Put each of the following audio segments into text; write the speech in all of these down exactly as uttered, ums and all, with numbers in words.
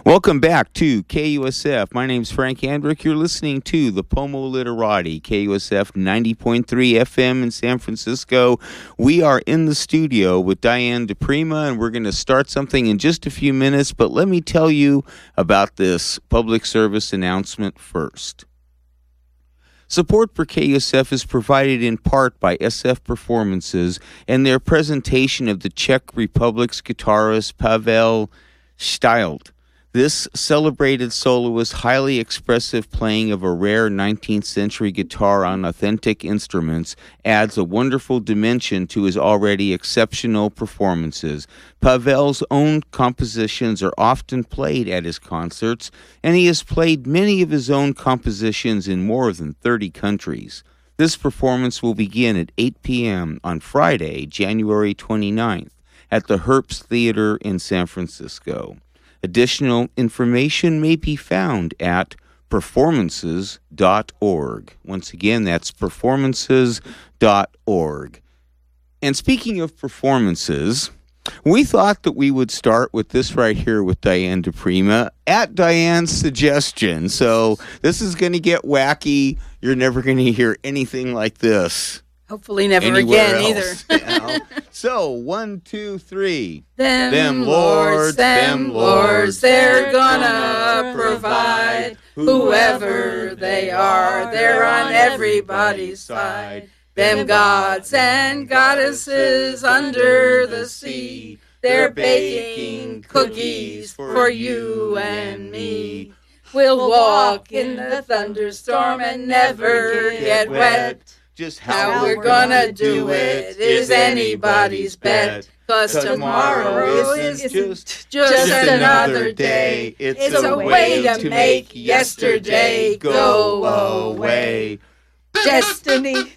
Welcome back to K U S F. My name's Frank Andrick. You're listening to the Pomo Literati, K U S F ninety point three F M in San Francisco. We are in the studio with Diane DePrima, and we're going to start something in just a few minutes, but let me tell you about this public service announcement first. Support for K U S F is provided in part by S F Performances and their presentation of the Czech Republic's guitarist Pavel Stylt. This celebrated soloist's highly expressive playing of a rare nineteenth century guitar on authentic instruments adds a wonderful dimension to his already exceptional performances. Pavel's own compositions are often played at his concerts, and he has played many of his own compositions in more than thirty countries. This performance will begin at eight p.m. on Friday, January twenty-ninth, at the Herbst Theater in San Francisco. Additional information may be found at performances dot org. Once again, that's performances dot org. And speaking of performances, we thought that we would start with this right here with Diane DePrima at Diane's suggestion. So this is going to get wacky. You're never going to hear anything like this. Hopefully never Anywhere again else, either. you know? So, one, two, three. Them, them lords, lords, them them lords, lords, they're gonna provide. Whoever they are, they're on everybody's side. Them gods and goddesses under the sea, they're baking cookies for you and me. We'll walk in the thunderstorm and never get wet. Just How we're gonna do it is anybody's bet. 'Cause tomorrow isn't just, just another day. It's a way to make yesterday go away. Destiny.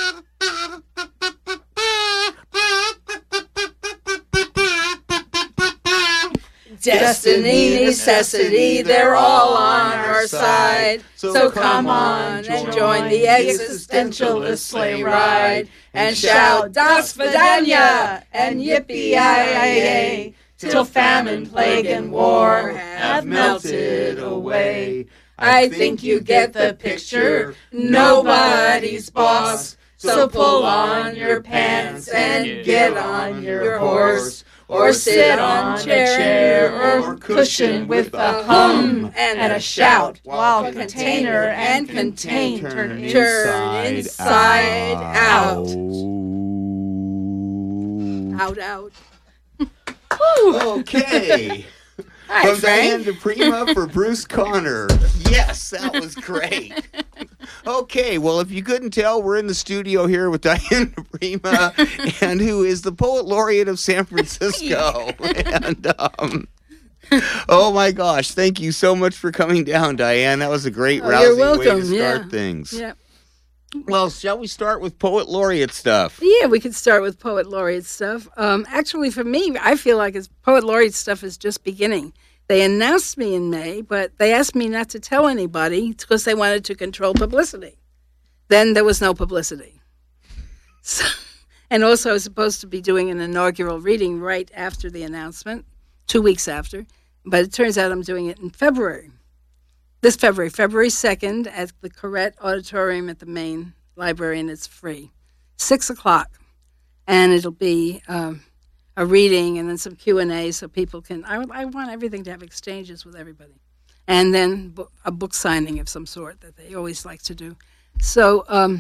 Destiny, necessity, they're all on our side. So come on and join the existentialist sleigh ride and shout Das Vidanya and Yippee-yi-yi-yi till famine, plague, and war have melted away. I think you get the picture. Nobody's boss. So pull on your pants and get on your horse. Or sit on a chair or cushion with a hum and a shout while container and contain turn inside out. Out, out. Okay. Hi, From Diane Frank. DePrima for Bruce Conner. Yes, that was great. Okay, well, if you couldn't tell, we're in the studio here with Diane DePrima, and who is the Poet Laureate of San Francisco. and, um, oh, my gosh, thank you so much for coming down, Diane. That was a great, Oh, rousing you're welcome. way to start Yeah. things. Yeah. Well, shall we start with Poet Laureate stuff? Yeah, we could start with Poet Laureate stuff. Um, actually, for me, I feel like it's, Poet Laureate stuff is just beginning. They announced me in May, but they asked me not to tell anybody because they wanted to control publicity. Then there was no publicity. So, and also, I was supposed to be doing an inaugural reading right after the announcement, two weeks after, but it turns out I'm doing it in February. This February, February second, at the Corrette Auditorium at the main library, and it's free. Six o'clock. And it'll be um, a reading and then some Q and A so people can, I, I want everything to have exchanges with everybody. And then bo- a book signing of some sort that they always like to do. So um,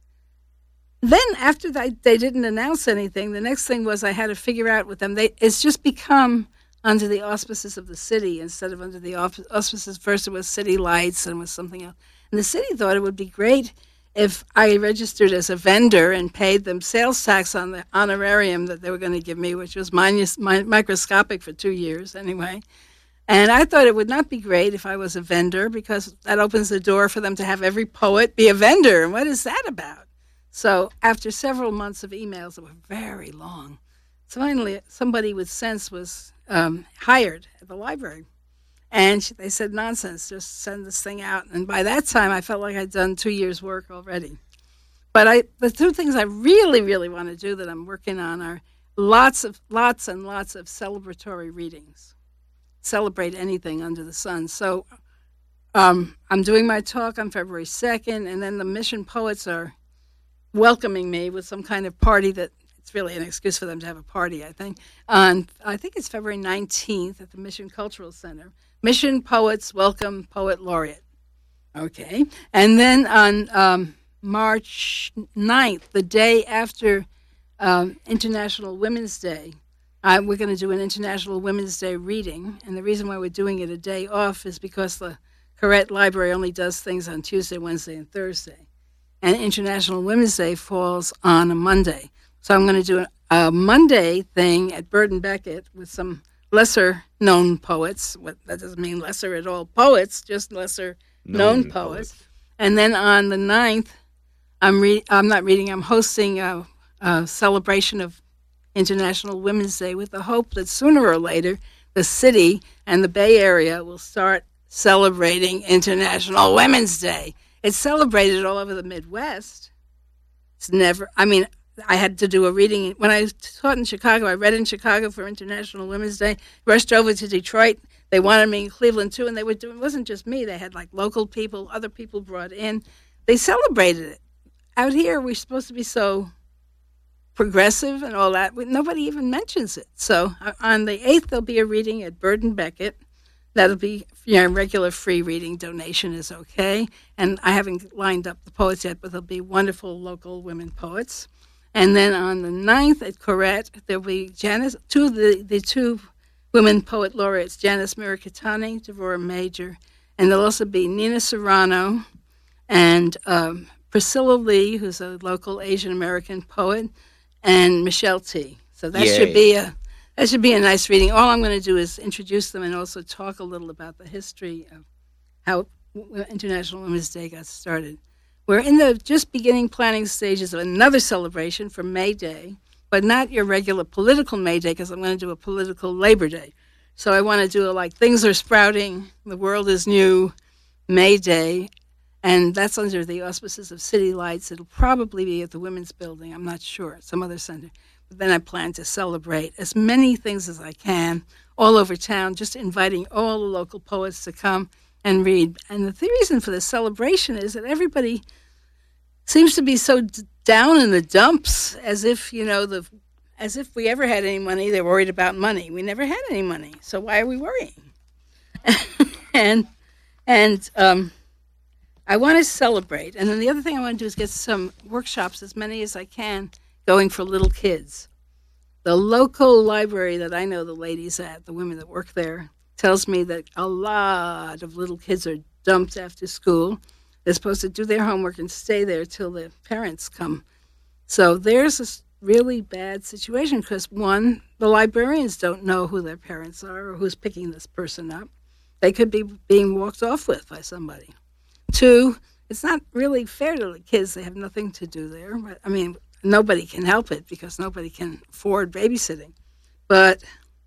then after that, they didn't announce anything, the next thing was I had to figure out with them. They, it's just become under the auspices of the city instead of under the auspices. First it was City Lights and was something else. And the city thought it would be great if I registered as a vendor and paid them sales tax on the honorarium that they were going to give me, which was minus, mi- microscopic for two years anyway. And I thought it would not be great if I was a vendor because that opens the door for them to have every poet be a vendor. And what is that about? So after several months of emails that were very long, so finally somebody with sense was um, hired at the library. And she, they said, nonsense, just send this thing out. And by that time, I felt like I'd done two years' work already. But I, the two things I really, really want to do that I'm working on are lots of, lots and lots of celebratory readings. celebrate anything under the sun. So um, I'm doing my talk on February second, and then the Mission Poets are welcoming me with some kind of party that it's really an excuse for them to have a party, I think. On I think it's February nineteenth at the Mission Cultural Center. Mission Poets welcome Poet Laureate. Okay. And then on um, March ninth, the day after um, International Women's Day, uh, we're going to do an International Women's Day reading. And the reason why we're doing it a day off is because the Corrette Library only does things on Tuesday, Wednesday, and Thursday. And International Women's Day falls on a Monday. So I'm going to do a, a Monday thing at Bird and Beckett with some lesser-known poets. What, that doesn't mean lesser at all poets, just lesser-known poets. poets. And then on the ninth, I'm, re- I'm not reading, I'm hosting a, a celebration of International Women's Day with the hope that sooner or later the city and the Bay Area will start celebrating International Women's Day. It's celebrated all over the Midwest. It's never, I mean, I had to do a reading. When I taught in Chicago, I read in Chicago for International Women's Day, rushed over to Detroit. They wanted me in Cleveland, too, and they were doing, it wasn't just me. They had, like, local people, other people brought in. They celebrated it. Out here, we're supposed to be so progressive and all that. Nobody even mentions it. So on the eighth, there'll be a reading at Bird and Beckett. That'll be, you know, regular free reading. Donation is okay. And I haven't lined up the poets yet, but there'll be wonderful local women poets. And then on the ninth at Corrette, there'll be Janice, two of the, the two women poet laureates, Janice Mirikitani, Devorah Major, and there'll also be Nina Serrano and um, Priscilla Lee, who's a local Asian American poet, and Michelle T. So that Yay. should be a that should be a nice reading. All I'm going to do is introduce them and also talk a little about the history of how International Women's Day got started. We're in the just beginning planning stages of another celebration for May Day, but not your regular political May Day, because I'm going to do a political Labor Day. So I want to do a, like, things are sprouting, the world is new, May Day, and that's under the auspices of City Lights. It'll probably be at the Women's Building, I'm not sure, some other center. But then I plan to celebrate as many things as I can all over town, just inviting all the local poets to come and read. And the th- reason for the celebration is that everybody seems to be so d- down in the dumps, as if, you know, the as if we ever had any money. They're worried about money. We never had any money, so why are we worrying? and and um, I want to celebrate. And then the other thing I want to do is get some workshops, as many as I can, going for little kids. The local library that I know the ladies at, the women that work there, tells me that a lot of little kids are dumped after school. They're supposed to do their homework and stay there till their parents come. So there's a really bad situation because, one, the librarians don't know who their parents are or who's picking this person up. They could be being walked off with by somebody. Two, it's not really fair to the kids. They have nothing to do there. But, I mean, nobody can help it because nobody can afford babysitting. But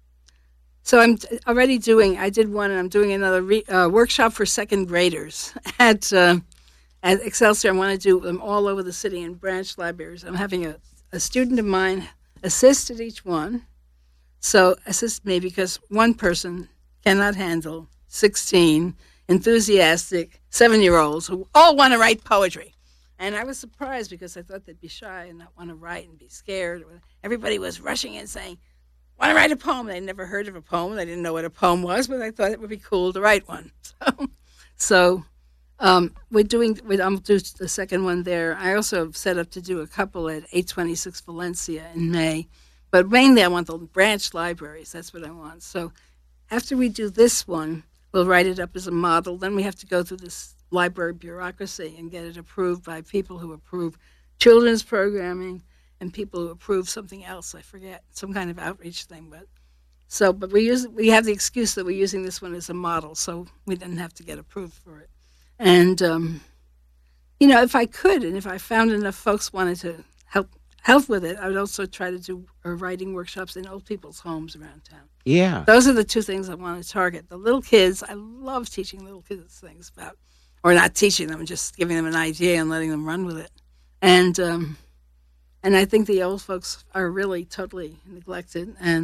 so I'm already doing, I did one and I'm doing another re, uh, workshop for second graders at uh, at Excelsior. I want to do them all over the city in branch libraries. I'm having a, a student of mine assist at each one. So assist me because one person cannot handle sixteen enthusiastic seven-year-olds who all want to write poetry. And I was surprised because I thought they'd be shy and not want to write and be scared. Everybody was rushing in saying, want to write a poem. They never heard of a poem. They didn't know what a poem was, but I thought it would be cool to write one. So, so um, we're doing, we're, I'll do the second one there. I also have set up to do a couple at eight twenty-six Valencia in May. But mainly I want the branch libraries. That's what I want. So after we do this one, we'll write it up as a model. Then we have to go through this library bureaucracy and get it approved by people who approve children's programming and people who approve something else. I forget, some kind of outreach thing. But so, but we use we have the excuse that we're using this one as a model, so we didn't have to get approved for it. And um, you know, if I could, and if I found enough folks wanted to help help with it, I would also try to do uh, writing workshops in old people's homes around town. Yeah, those are the two things I want to target. The little kids, I love teaching little kids things about, or not teaching them, just giving them an idea and letting them run with it. And um, and I think the old folks are really totally neglected, and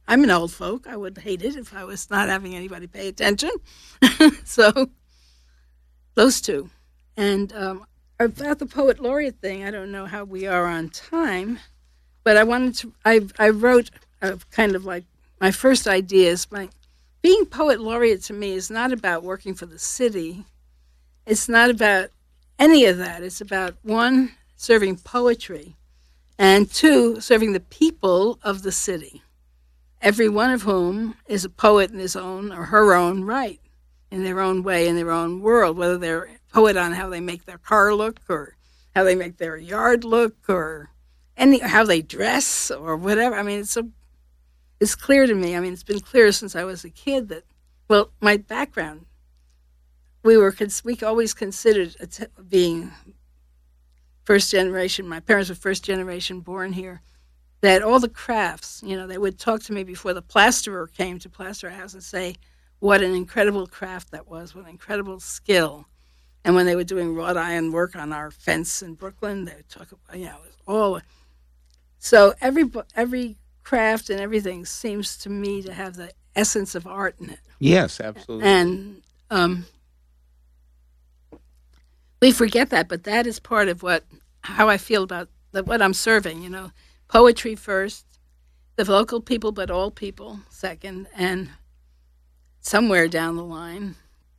I'm an old folk. I would hate it if I was not having anybody pay attention. So those two. And um, about the poet laureate thing, I don't know how we are on time, but I wanted to, I, I wrote a kind of like my first ideas. My, being poet laureate to me is not about working for the city. It's not about any of that. It's about, one, serving poetry, and two, serving the people of the city, every one of whom is a poet in his own or her own right, in their own way, in their own world, whether they're a poet on how they make their car look or how they make their yard look or any how they dress or whatever. I mean, it's a, it's clear to me. I mean, it's been clear since I was a kid that, well, my background, we were we always considered being first generation. My parents were first generation born here. That all the crafts, you know, they would talk to me before the plasterer came to plaster a house and say what an incredible craft that was, what an incredible skill. And when they were doing wrought iron work on our fence in Brooklyn, they would talk about, you know, it was all. So every every craft and everything seems to me to have the essence of art in it. Yes, absolutely. And um, we forget that, but that is part of what how I feel about the, what I'm serving, you know. Poetry first, the local people, but all people second, and somewhere down the line,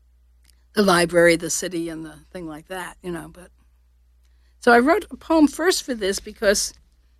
the library, the city, and the thing like that, you know. But so I wrote a poem first for this because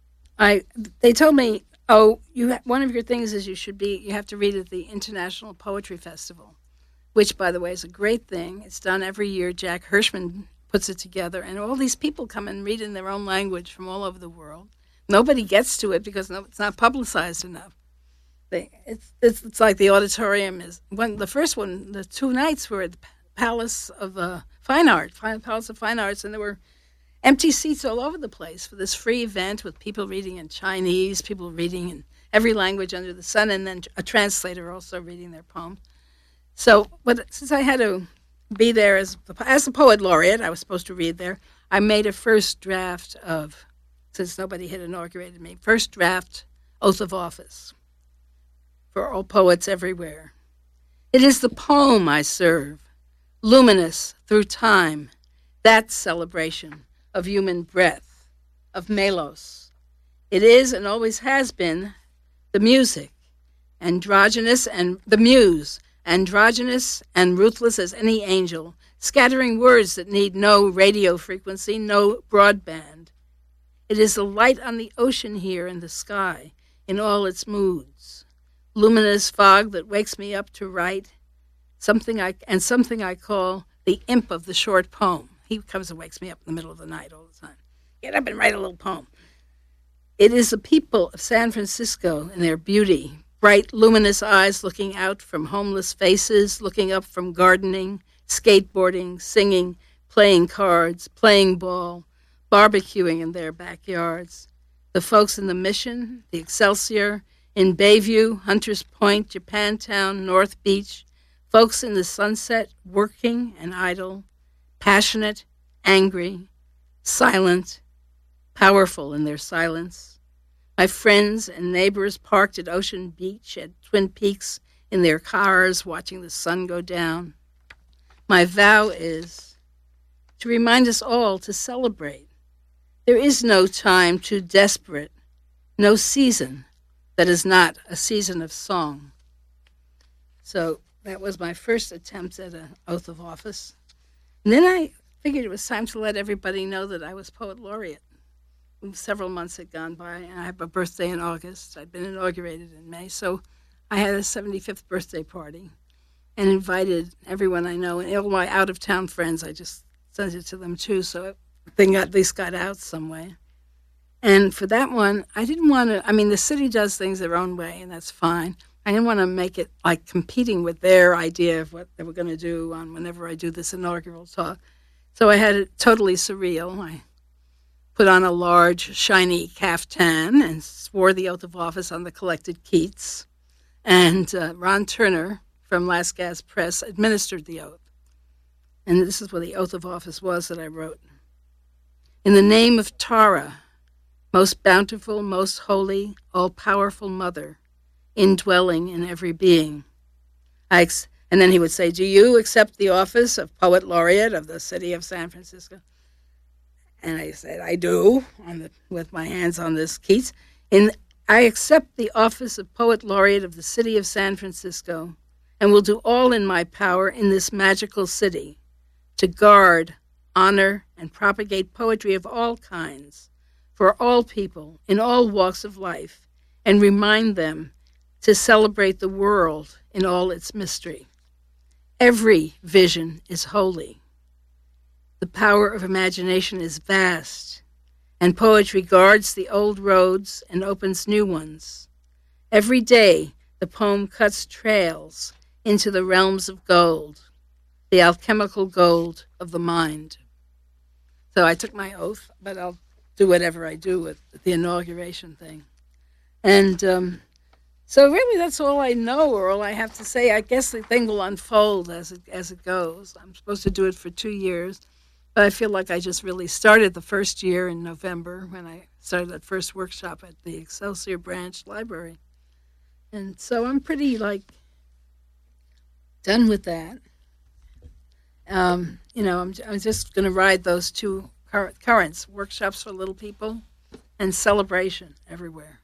I they told me, oh, you ha- one of your things is you should be you have to read at the International Poetry Festival, which, by the way, is a great thing. It's done every year. Jack Hirschman puts it together, and all these people come and read in their own language from all over the world. Nobody gets to it because no, it's not publicized enough. They, it's, it's it's like the auditorium is when the first one, the two nights were at the Palace of uh, Fine Art, Palace of Fine Arts, and there were empty seats all over the place for this free event with people reading in Chinese, people reading in every language under the sun, and then a translator also reading their poems. So, but since I had to be there as as a poet laureate, I was supposed to read there. I made a first draft of. Since nobody had inaugurated me, first draft oath of office for all poets everywhere. It is the poem I serve, luminous through time, that celebration of human breath, of melos. It is and always has been the music, androgynous and the muse, androgynous and ruthless as any angel, scattering words that need no radio frequency, no broadband. It is the light on the ocean here in the sky, in all its moods. Luminous fog that wakes me up to write, something I and something I call the imp of the short poem. He comes and wakes me up in the middle of the night all the time. Get up and write a little poem. It is the people of San Francisco and their beauty, bright, luminous eyes looking out from homeless faces, looking up from gardening, skateboarding, singing, playing cards, playing ball, barbecuing in their backyards. The folks in the Mission, the Excelsior, in Bayview, Hunters Point, Japantown, North Beach, folks in the Sunset, working and idle, passionate, angry, silent, powerful in their silence. My friends and neighbors parked at Ocean Beach, at Twin Peaks, in their cars, watching the sun go down. My vow is to remind us all to celebrate. There is no time too desperate, no season that is not a season of song. So that was my first attempt at an oath of office. And then I figured it was time to let everybody know that I was poet laureate. Several months had gone by, and I have a birthday in August. I'd been inaugurated in May, so I had a seventy-fifth birthday party and invited everyone I know, and all my out-of-town friends. I just sent it to them, too, so it thing at least got out some way. And for that one, I didn't want to, I mean, the city does things their own way, and that's fine. I didn't want to make it like competing with their idea of what they were going to do on whenever I do this inaugural talk. So I had it totally surreal. I put on a large, shiny caftan and swore the oath of office on the collected Keats. And uh, Ron Turner from Last Gas Press administered the oath. And this is what the oath of office was that I wrote. In the name of Tara, most bountiful, most holy, all-powerful mother, indwelling in every being. I ex- and then he would say, do you accept the office of Poet Laureate of the city of San Francisco? And I said, I do, on the, with my hands on this Keats. And I accept the office of Poet Laureate of the city of San Francisco and will do all in my power in this magical city to guard, honor, and propagate poetry of all kinds for all people in all walks of life and remind them to celebrate the world in all its mystery. Every vision is holy. The power of imagination is vast, and poetry guards the old roads and opens new ones. Every day, the poem cuts trails into the realms of gold, the alchemical gold of the mind. So I took my oath, but I'll do whatever I do with the inauguration thing. And um, so really that's all I know or all I have to say. I guess the thing will unfold as it, as it goes. I'm supposed to do it for two years. But I feel like I just really started the first year in November when I started that first workshop at the Excelsior Branch Library. And so I'm pretty, like, done with that. Um, you know, I'm, I'm just going to ride those two cur- currents, workshops for little people and celebration everywhere.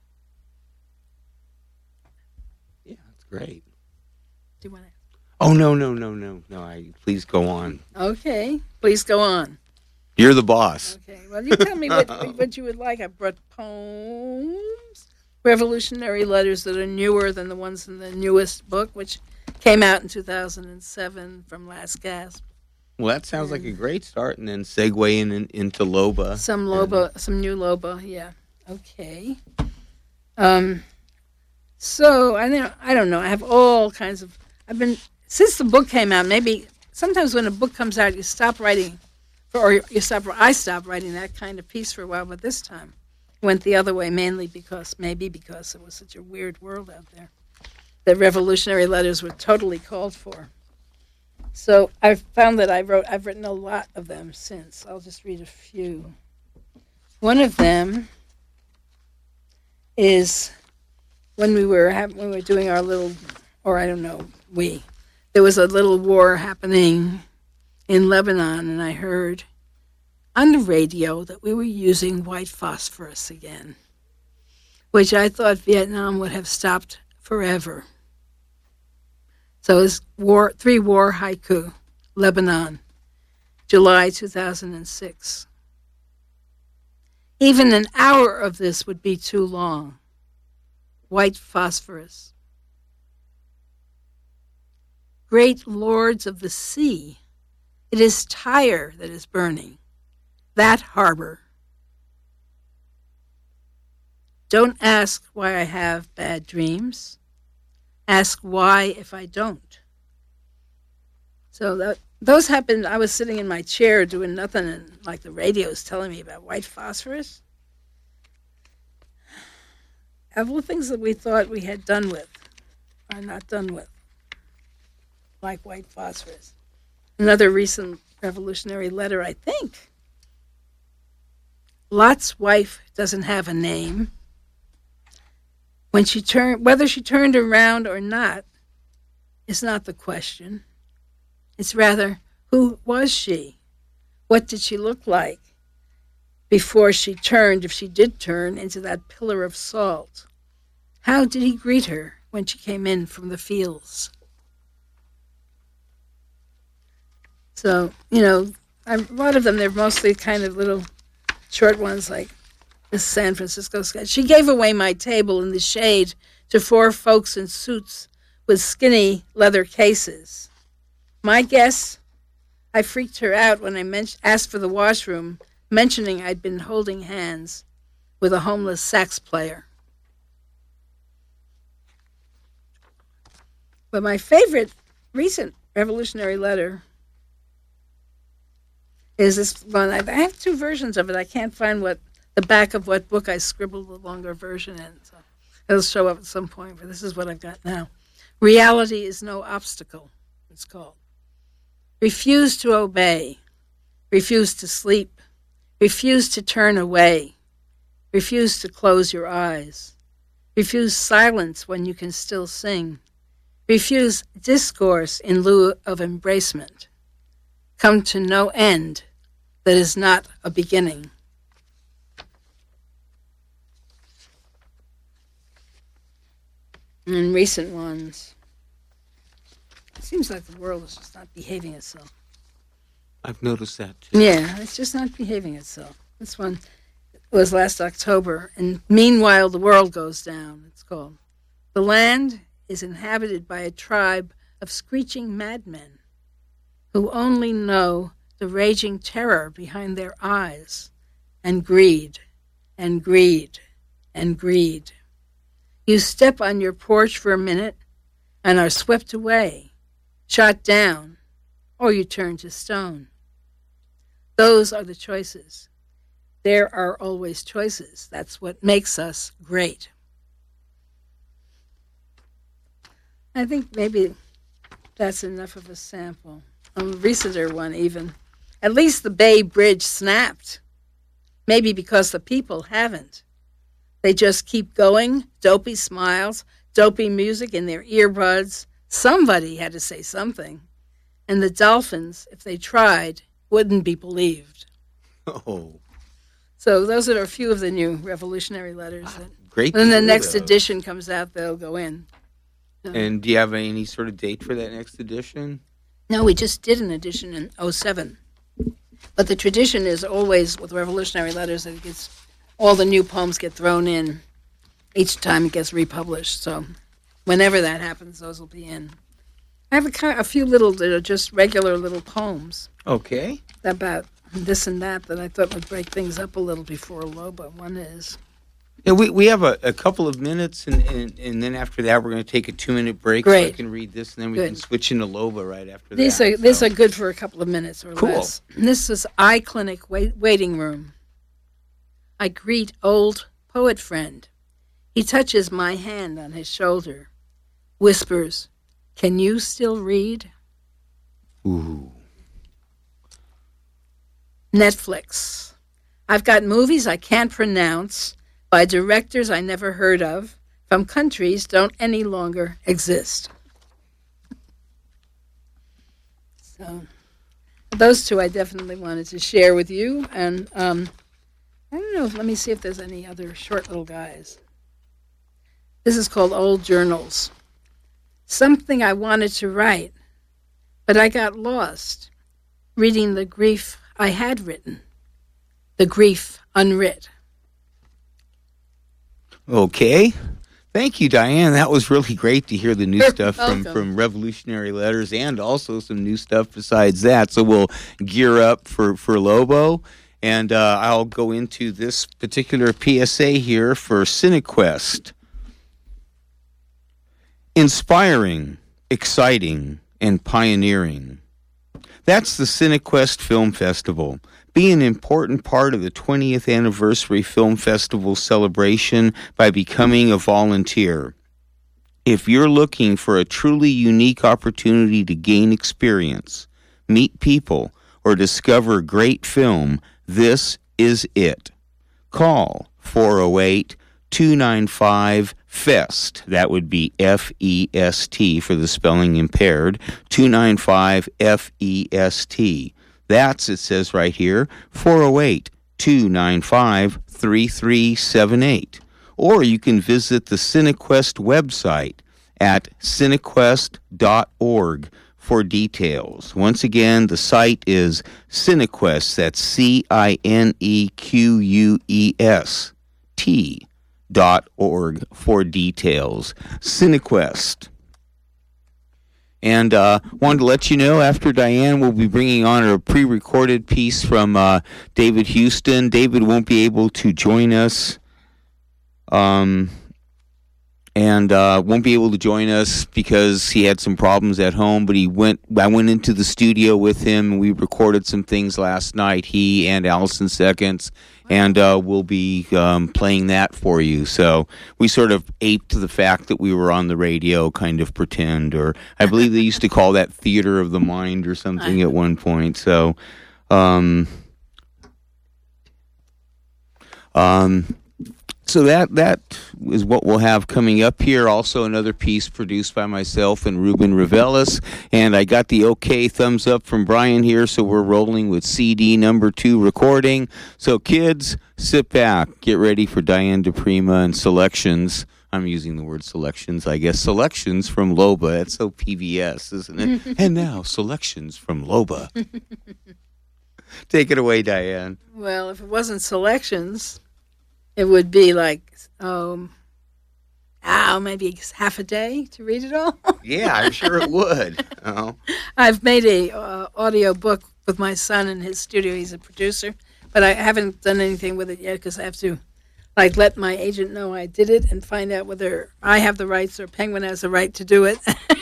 Yeah, that's great. Do you want to? Oh, no, no, no, no, no. I, please go on. Okay, please go on. You're the boss. Okay, well, you tell me what, what you would like. I brought poems, revolutionary letters that are newer than the ones in the newest book, which came out in two thousand seven from Last Gasp. Well, that sounds and like a great start, and then segue in, in into Loba. Some Loba, and... some new Loba, yeah. Okay. Um. So I know I don't know. I have all kinds of. I've been since the book came out. Maybe sometimes when a book comes out, you stop writing, for, or you stop. I stopped writing that kind of piece for a while, but this time went the other way, mainly because maybe because it was such a weird world out there. The revolutionary letters were totally called for. So I've found that I wrote. I've written a lot of them since. I'll just read a few. One of them is when we were having, when we were doing our little, or I don't know, we. There was a little war happening in Lebanon, and I heard on the radio that we were using white phosphorus again, which I thought Vietnam would have stopped forever. So it's war, three war haiku, Lebanon, July two thousand six. Even an hour of this would be too long. White phosphorus. Great lords of the sea, it is Tyre that is burning, that harbor. Don't ask why I have bad dreams. Ask why if I don't. So that, those happened. I was sitting in my chair doing nothing, and like the radio's telling me about white phosphorus. Of all the things that we thought we had done with are not done with, like white phosphorus. Another recent revolutionary letter, I think. Lot's wife doesn't have a name. When she turned, whether she turned around or not is not the question. It's rather, who was she? What did she look like before she turned, if she did turn, into that pillar of salt? How did he greet her when she came in from the fields? So, you know, a lot of them, they're mostly kind of little short ones like this San Francisco sketch. She gave away my table in the shade to four folks in suits with skinny leather cases. My guess, I freaked her out when I men- asked for the washroom, mentioning I'd been holding hands with a homeless sax player. But my favorite recent revolutionary letter is this one. I have two versions of it. I can't find what the back of what book I scribbled the longer version in. So it'll show up at some point, but this is what I've got now. Reality is no obstacle, it's called. Refuse to obey. Refuse to sleep. Refuse to turn away. Refuse to close your eyes. Refuse silence when you can still sing. Refuse discourse in lieu of embracement. Come to no end that is not a beginning. And recent ones. It seems like the world is just not behaving itself. I've noticed that too. Yeah, it's just not behaving itself. This one was last October, and Meanwhile the World Goes Down, it's called. The land is inhabited by a tribe of screeching madmen who only know the raging terror behind their eyes, and greed, and greed, and greed. You step on your porch for a minute and are swept away, shot down, or you turn to stone. Those are the choices. There are always choices. That's what makes us great. I think maybe that's enough of a sample. A recenter one even. At least the Bay Bridge snapped. Maybe because the people haven't. They just keep going, dopey smiles, dopey music in their earbuds. Somebody had to say something. And the dolphins, if they tried, wouldn't be believed. Oh. So those are a few of the new revolutionary letters. Ah, that, great. When the hear next those. edition comes out, they'll go in. And do you have any sort of date for that next edition? No, we just did an edition in oh seven. But the tradition is always with revolutionary letters that it gets, all the new poems get thrown in each time it gets republished. So whenever that happens, those will be in. I have a, ki- a few little that are just regular little poems Okay. about this and that that I thought would break things up a little before Loba. One is. Yeah, we, we have a, a couple of minutes, and, and, and then after that, we're going to take a two-minute break. So I Great. can read this, and then we Good. can switch into Loba right after These that. are these so. are good for a couple of minutes or Cool. less. And this is Eye Clinic wait, waiting room. I greet old poet friend. He touches my hand on his shoulder, whispers, "Can you still read?" Ooh. Netflix. I've got movies I can't pronounce by directors I never heard of from countries don't any longer exist. So those two I definitely wanted to share with you. And um, I don't know, let me see if there's any other short little guys. This is called Old Journals. Something I wanted to write, but I got lost reading the grief I had written, the grief unwrit. Okay. Thank you, Diane. That was really great to hear the new You're stuff from, welcome. from Revolutionary Letters and also some new stuff besides that. So we'll gear up for, for Lobo. And uh, I'll go into this particular P S A here for CineQuest. Inspiring, exciting, and pioneering. That's the CineQuest Film Festival. Be an important part of the twentieth Anniversary Film Festival celebration by becoming a volunteer. If you're looking for a truly unique opportunity to gain experience, meet people, or discover great film, this is it. Call four oh eight, two nine five, F E S T. That would be F E S T for the spelling impaired. two nine five F E S T. That's, it says right here, four oh eight, two nine five, three three seven eight. Or you can visit the CineQuest website at cinequest dot org for details. Once again, the site is CineQuest, that's C I N E Q U E S T dot org for details. CineQuest. And uh, wanted to let you know, after Diane, we'll be bringing on a pre-recorded piece from uh, David Houston. David won't be able to join us, um, and uh, won't be able to join us because he had some problems at home. But he went. I went into the studio with him, and we recorded some things last night. He and Allison Seconds. And uh, we'll be um, playing that for you. So we sort of aped the fact that we were on the radio, kind of pretend, or I believe they used to call that theater of the mind or something at one point. So, um, um, So that that is what we'll have coming up here. Also, another piece produced by myself and Ruben Revelis. And I got the okay thumbs up from Brian here, so we're rolling with C D number two recording. So kids, sit back, get ready for Diane DePrima and selections. I'm using the word selections, I guess. Selections from Loba. That's so P B S, isn't it? And now, selections from Loba. Take it away, Diane. Well, if it wasn't selections, it would be like, um, oh, maybe half a day to read it all. Yeah, I'm sure it would. Oh. I've made a uh, audio book with my son in his studio. He's a producer, but I haven't done anything with it yet because I have to, like, let my agent know I did it and find out whether I have the rights or Penguin has the right to do it.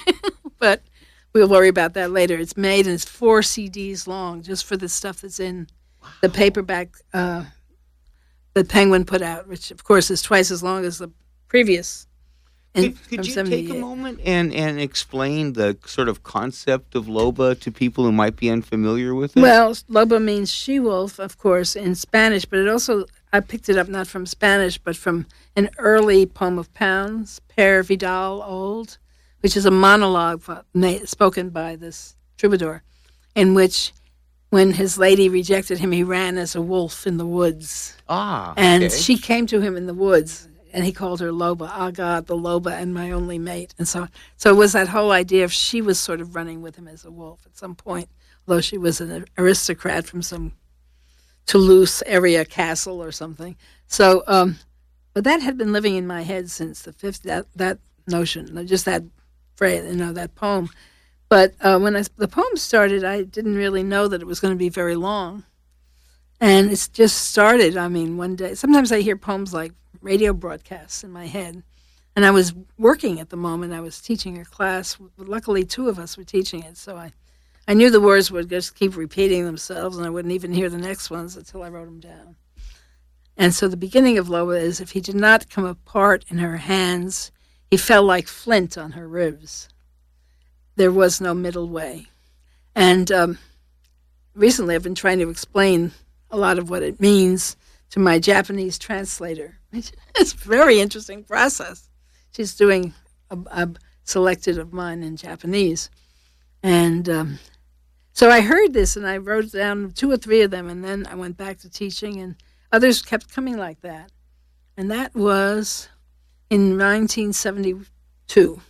But we'll worry about that later. It's made and it's four C Ds long just for the stuff that's in wow. the paperback uh that Penguin put out, which, of course, is twice as long as the previous. In, could could you take a moment and, and explain the sort of concept of Loba to people who might be unfamiliar with it? Well, Loba means she-wolf, of course, in Spanish, but it also, I picked it up not from Spanish, but from an early poem of Pounds, Pere Vidal Old, which is a monologue spoken by this troubadour, in which when his lady rejected him, he ran as a wolf in the woods. Ah, okay. And she came to him in the woods, and he called her Loba. Ah, God, the Loba and my only mate, and so on. So it was that whole idea of she was sort of running with him as a wolf at some point, although she was an aristocrat from some Toulouse area castle or something. So, um, but that had been living in my head since the fifties, that, that notion, just that phrase, you know, that poem. But uh, when I, the poem started, I didn't really know that it was going to be very long. And it's just started, I mean, one day. Sometimes I hear poems like radio broadcasts in my head. And I was working at the moment. I was teaching a class. Luckily, two of us were teaching it. So I, I knew the words would just keep repeating themselves, and I wouldn't even hear the next ones until I wrote them down. And so the beginning of Loba is, if he did not come apart in her hands, he fell like flint on her ribs. There was no middle way. And um, recently I've been trying to explain a lot of what it means to my Japanese translator. It's a very interesting process. She's doing a, a selected of mine in Japanese. And um, so I heard this and I wrote down two or three of them, and then I went back to teaching, and others kept coming like that. And that was in nineteen seventy-two.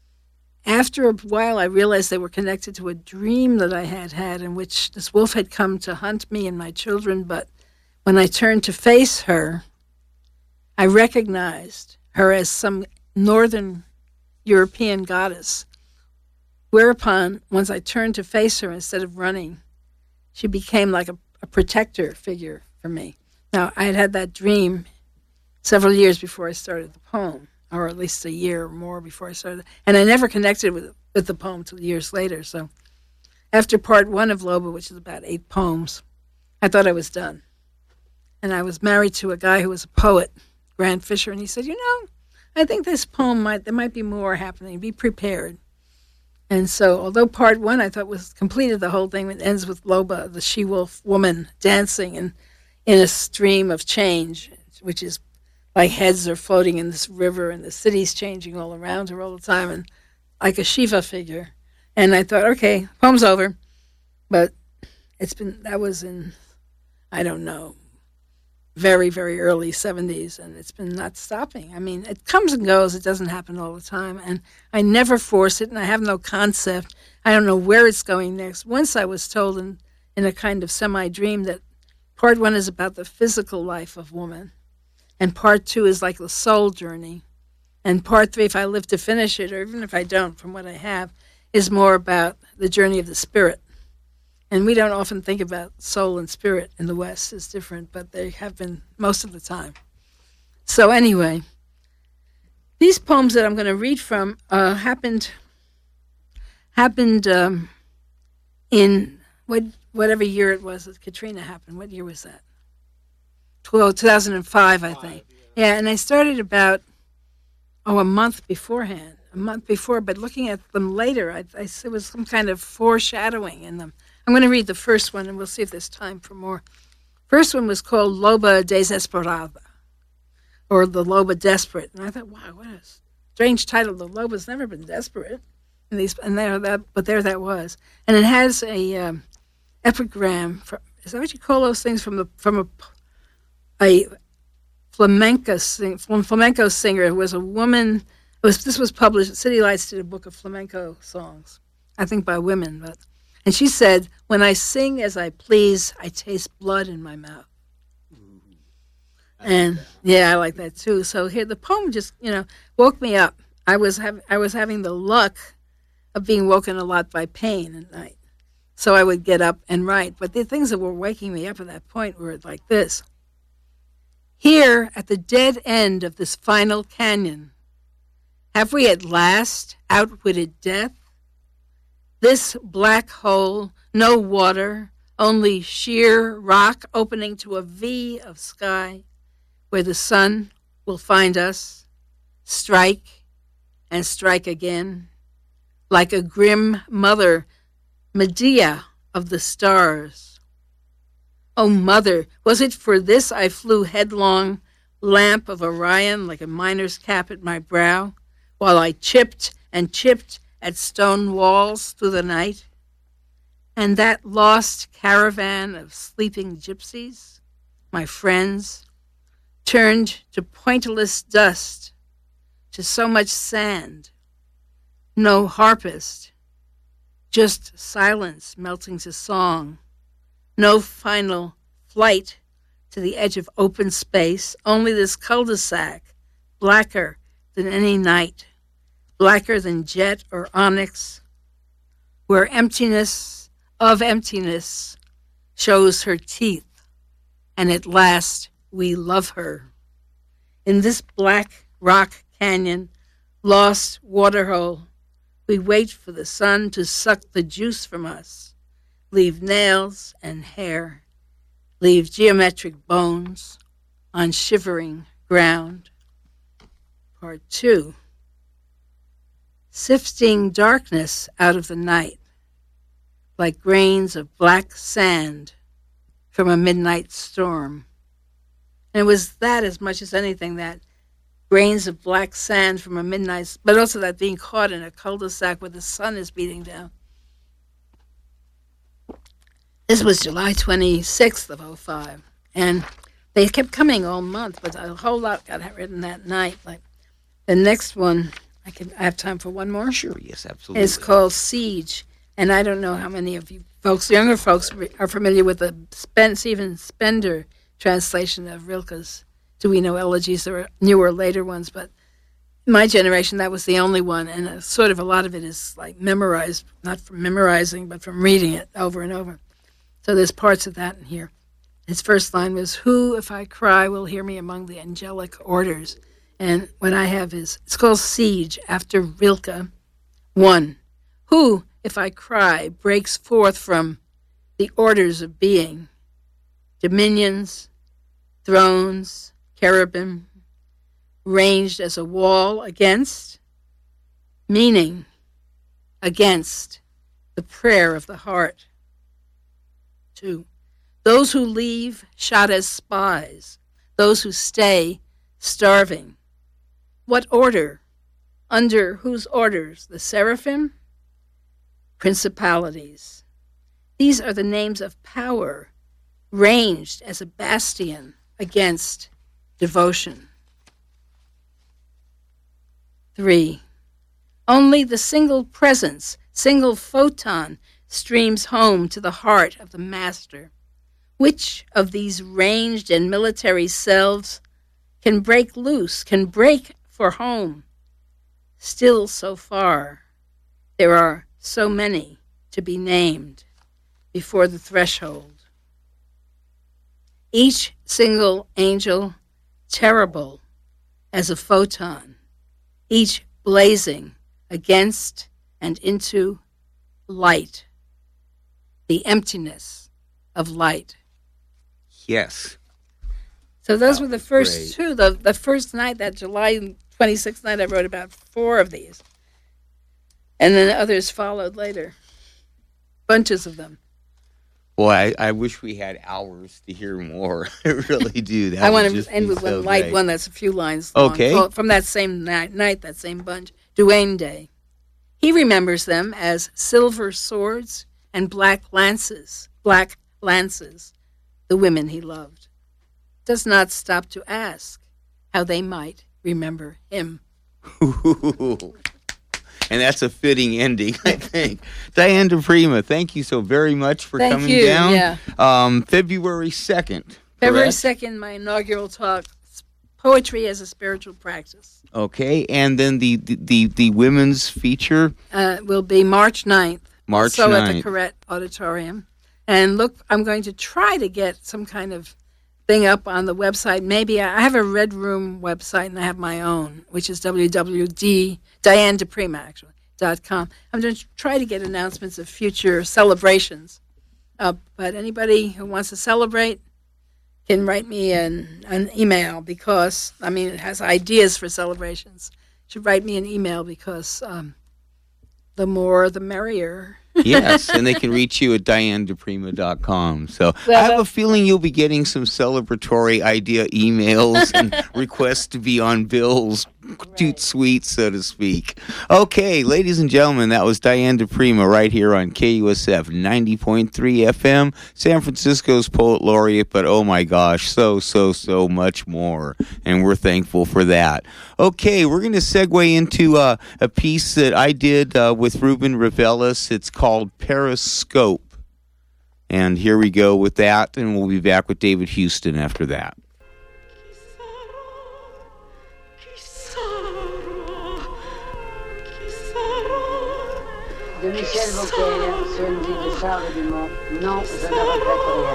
After a while, I realized they were connected to a dream that I had had in which this wolf had come to hunt me and my children, but when I turned to face her, I recognized her as some northern European goddess, whereupon, once I turned to face her instead of running, she became like a, a protector figure for me. Now, I had had that dream several years before I started the poem, or at least a year or more before I started. And I never connected with, with the poem till years later. So after part one of Loba, which is about eight poems, I thought I was done. And I was married to a guy who was a poet, Grant Fisher, and he said, you know, I think this poem, might there might be more happening. Be prepared. And so, although part one I thought was completed, the whole thing, it ends with Loba, the she-wolf woman, dancing in, in a stream of change, which is like heads are floating in this river, and the city's changing all around her all the time, and like a Shiva figure. And I thought, okay, poem's over. But it's been, that was in, I don't know, very, very early seventies, and it's been not stopping. I mean, it comes and goes. It doesn't happen all the time, and I never force it, and I have no concept. I don't know where it's going next. Once I was told in, in a kind of semi-dream that part one is about the physical life of woman, and part two is like the soul journey. And part three, if I live to finish it, or even if I don't, from what I have, is more about the journey of the spirit. And we don't often think about soul and spirit in the West as different, but they have been most of the time. So anyway, these poems that I'm going to read from uh, happened happened um, in what whatever year it was that Katrina happened. What year was that? Well, two thousand five, I think. Yeah, and I started about, oh, a month beforehand, a month before, but looking at them later, I, I, it was some kind of foreshadowing in them. I'm going to read the first one, and we'll see if there's time for more. First one was called Loba Desesperada. or The Loba Desperate. And I thought, wow, what a strange title. The Loba's never been desperate. And, these, and there that, but there that was. And it has a um, epigram. For, is that what you call those things? From, the, from a, a flamenco, sing, flamenco singer. It was a woman. It was, this was published. City Lights did a book of flamenco songs, I think by women. But And she said, when I sing as I please, I taste blood in my mouth. And yeah, I like that too. So here, the poem just, you know, woke me up. I was having, I was having the luck of being woken a lot by pain at night. So I would get up and write. But the things that were waking me up at that point were like this. Here, at the dead end of this final canyon, have we at last outwitted death? This black hole, no water, only sheer rock opening to a V of sky, where the sun will find us, strike and strike again, like a grim mother, Medea of the stars. Oh, mother, was it for this I flew headlong, lamp of Orion like a miner's cap at my brow, while I chipped and chipped at stone walls through the night? And that lost caravan of sleeping gypsies, my friends, turned to pointless dust, to so much sand, no harpist, just silence melting to song, no final flight to the edge of open space, only this cul-de-sac, blacker than any night, blacker than jet or onyx, where emptiness of emptiness shows her teeth, and at last we love her. In this black rock canyon, lost waterhole, we wait for the sun to suck the juice from us, leave nails and hair, leave geometric bones on shivering ground. Part two. Sifting darkness out of the night, like grains of black sand from a midnight storm. And it was that as much as anything, that grains of black sand from a midnight, but also that being caught in a cul-de-sac where the sun is beating down. This was July twenty-sixth of oh five, and they kept coming all month, but a whole lot got written that night. Like the next one, I can I have time for one more? Sure, yes, absolutely. It's called Siege, and I don't know how many of you folks, younger folks, are familiar with the Spen- Stephen Spender translation of Rilke's Do We Know Elegies. There were newer, later ones, but my generation, that was the only one, and uh, sort of a lot of it is like memorized, not from memorizing, but from reading it over and over. So there's parts of that in here. His first line was, "Who, if I cry, will hear me among the angelic orders?" And what I have is, it's called Siege, after Rilke. One, who, if I cry, breaks forth from the orders of being, dominions, thrones, cherubim, ranged as a wall against, meaning against the prayer of the heart. Two, those who leave shot as spies, those who stay starving. What order? Under whose orders? The seraphim? Principalities. These are the names of power, ranged as a bastion against devotion. Three, only the single presence, single photon streams home to the heart of the master. Which of these ranged and military selves can break loose, can break for home? Still so far, there are so many to be named before the threshold. Each single angel terrible as a photon, each blazing against and into light, the emptiness of light. Yes. So those That were the was first great. two. The, the first night, that July twenty-sixth night, I wrote about four of these. And then others followed later. Bunches of them. Well, I, I wish we had hours to hear more. I really do. That I would want just to end be with so one light great. one that's a few lines long. Okay. Called- From that same night, night, that same bunch, Duane Day. He remembers them as silver swords and black lances, black lances, the women he loved. Does not stop to ask how they might remember him. And that's a fitting ending, I think. Diane DePrima, thank you so very much for Thank coming you, down. yeah. Um, February second. February correct? second, my inaugural talk, Poetry as a Spiritual Practice. Okay, and then the the, the, the women's feature, Uh, will be March ninth. March So at the ninth. Corrette Auditorium. And look, I'm going to try to get some kind of thing up on the website. Maybe I I have a Red Room website and I have my own, which is w w w dot diane deprima actually dot com. I'm going to try to get announcements of future celebrations. Uh, but anybody who wants to celebrate can write me an, an email because, I mean, it has ideas for celebrations. Should write me an email because um, the more the merrier. Yes, and they can reach you at diane deprima dot com. So Well, I have a that's- feeling you'll be getting some celebratory idea emails and requests to be on Bill's toot suite, so to speak. Okay, ladies and gentlemen, that was Diane DePrima right here on K U S F ninety point three F M, San Francisco's Poet Laureate, but oh my gosh, so, so, so much more, and we're thankful for that. Okay, we're going to segue into uh, a piece that I did uh, with Ruben Ravelis. It's called Periscope. And here we go with that, and we'll be back with David Houston after that. De Michel Vauquer sur une vie de Charles Dumont. Non, je ne regrette rien.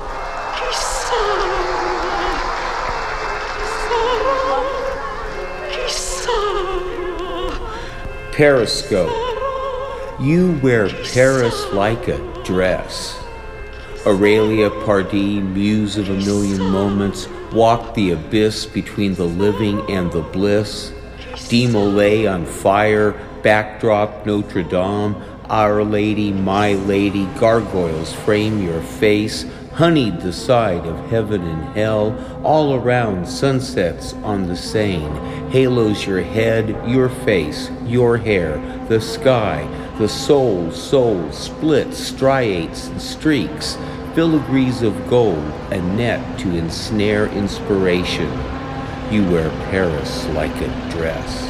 Periscope. You wear Paris like a dress. Aurelia Pardee, muse of a million moments, walked the abyss between the living and the bliss. De Molay on fire, backdrop Notre Dame, Our Lady, My Lady, gargoyles frame your face, honeyed the side of heaven and hell, all around sunsets on the Seine, halos your head, your face, your hair, the sky, the soul, soul, splits, striates and streaks, filigrees of gold, a net to ensnare inspiration. You wear Paris like a dress.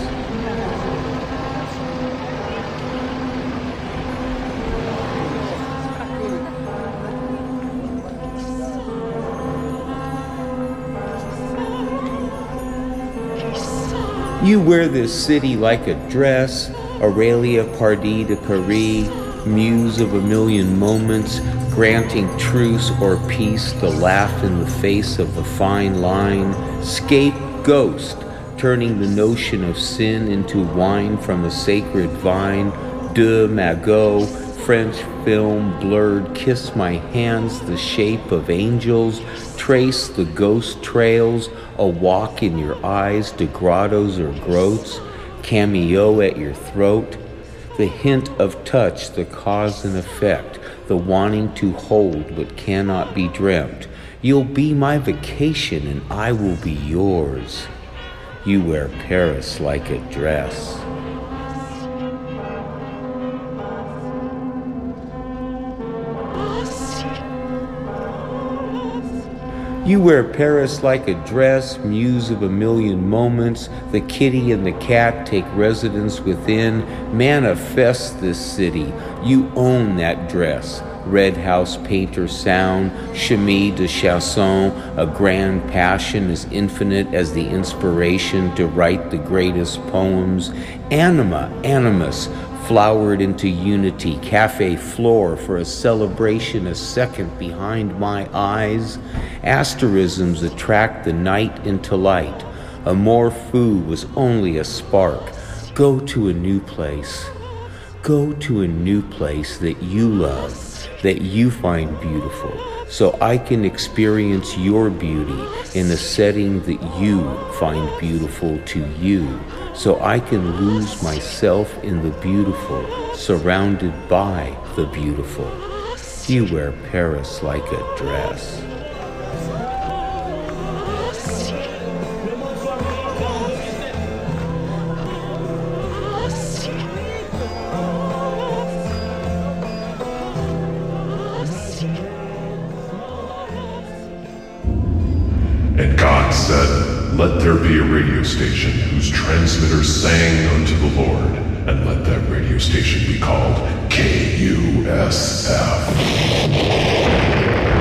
You wear this city like a dress, Aurelia Pardee de Paris, muse of a million moments, granting truce or peace, the laugh in the face of the fine line, scapegoat, turning the notion of sin into wine from a sacred vine, de Magot, French film blurred, kiss my hands, the shape of angels, trace the ghost trails, a walk in your eyes, to grottos or groats, cameo at your throat, the hint of touch, the cause and effect, the wanting to hold but cannot be dreamt. You'll be my vacation and I will be yours. You wear Paris like a dress. You wear Paris like a dress, muse of a million moments. The kitty and the cat take residence within. Manifest this city. You own that dress. Red House painter sound, chemise de chanson, a grand passion as infinite as the inspiration to write the greatest poems. Anima, animus, flowered into unity, cafe floor for a celebration a second behind my eyes. Asterisms attract the night into light. Amor fou was only a spark. Go to a new place. Go to a new place that you love, that you find beautiful, so I can experience your beauty in a setting that you find beautiful to you, so I can lose myself in the beautiful, surrounded by the beautiful. You wear Paris like a dress. And God said, let there be a radio station whose transmitters sang unto the Lord, and let that radio station be called K U S F.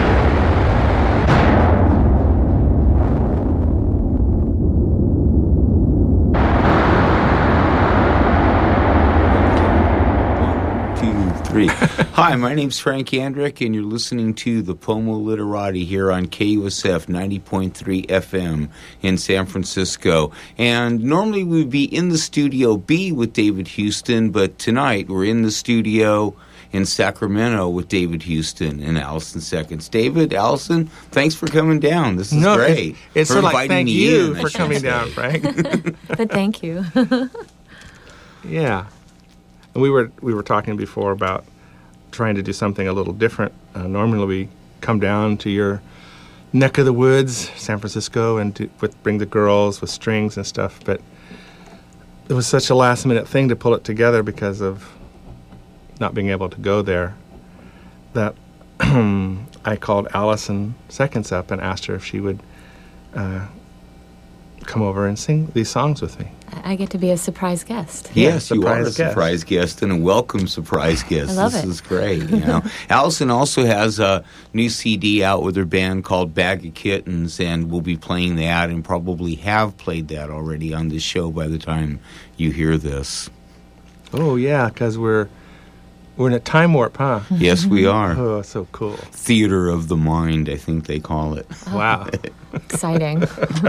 Hi, my name's Frank Andrick, and you're listening to the Pomo Literati here on K U S F ninety point three F M in San Francisco. And normally we'd be in the Studio B with David Houston, but tonight we're in the studio in Sacramento with David Houston and Allison Seconds. David, Allison, thanks for coming down. This is no, great. It's, it's sort of like thank you in, for coming say. down, Frank. But thank you. Yeah. And we were we were talking before about trying to do something a little different. Uh, normally we come down to your neck of the woods, San Francisco, and do, with, bring the girls with strings and stuff. But it was such a last-minute thing to pull it together because of not being able to go there that I called Allison Seconds up and asked her if she would uh, come over and sing these songs with me. I get to be a surprise guest. Yes, yeah, you are a guest. surprise guest and a welcome surprise guest. I love this it. is great. You know, Allison also has a new C D out with her band called Bag of Kittens, and we'll be playing that, and probably have played that already on this show by the time you hear this. Oh yeah, because we're we're in a time warp, huh? Yes, we are. Oh, so cool. Theater of the mind, I think they call it. Wow. Exciting.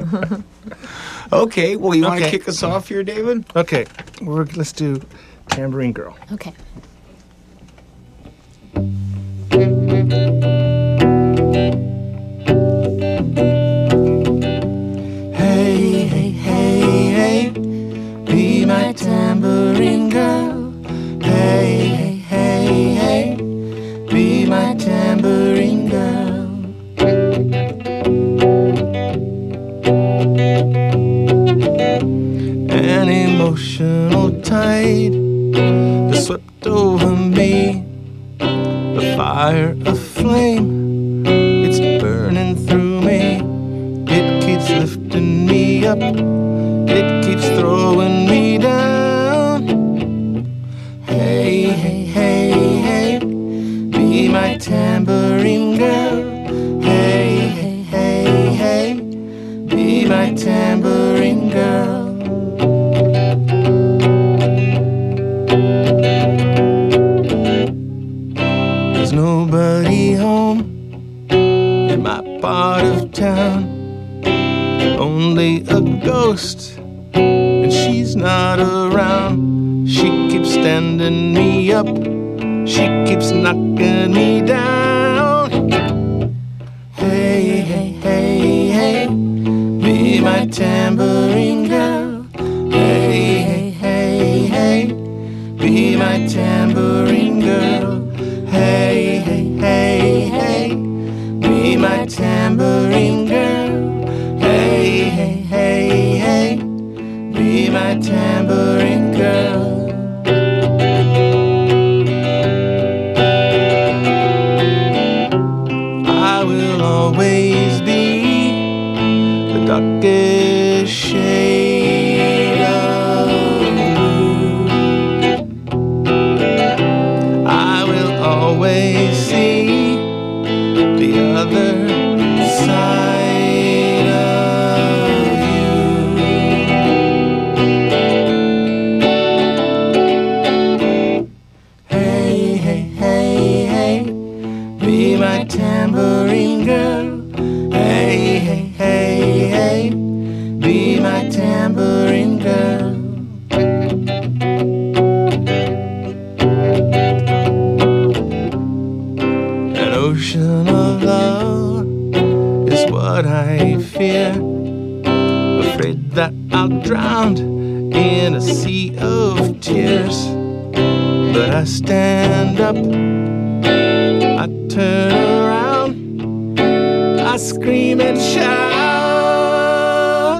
Okay, well, you want to Okay. kick us off here, David? Okay, we're, let's do Tambourine Girl. Okay. Hey, hey, hey, hey, be my tambourine girl. Hey, hey, hey, hey, be my tambourine girl. An emotional tide that swept over me, a fire, a flame, it's burning through me. It keeps lifting me up, it keeps throwing me down. Hey, hey, hey, hey, be my tambourine girl. Hey, hey, hey, hey, be my tambourine girl. There's nobody home in my part of town, only a ghost, and she's not around. She keeps standing me up, she keeps knocking me down. Hey, hey, hey, hey, be my tambourine girl. Hey, hey, hey, hey, be my tambourine girl. Hey, hey, hey, hey, be my tambourine girl. Hey, hey, hey, hey, be my tambourine girl. I will always be the darkest shade of blue. I will always see the other side of you. Hey, hey, hey, hey, be my tambourine girl. Hey, hey, hey, hey, be my tambourine girl. An ocean of love is what I fear. Afraid that I'll drown in a sea of tears. But I stand up, I turn around, I scream and shout.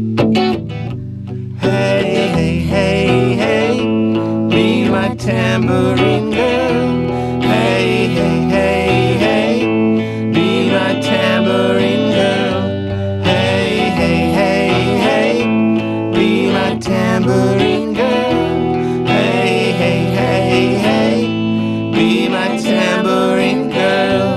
Hey, hey, hey, hey, be my tambourine girl. Hey, hey, hey, hey, be my tambourine girl. Hey, hey, hey, hey, be my tambourine girl. Hey, hey, hey, hey, be my tambourine girl.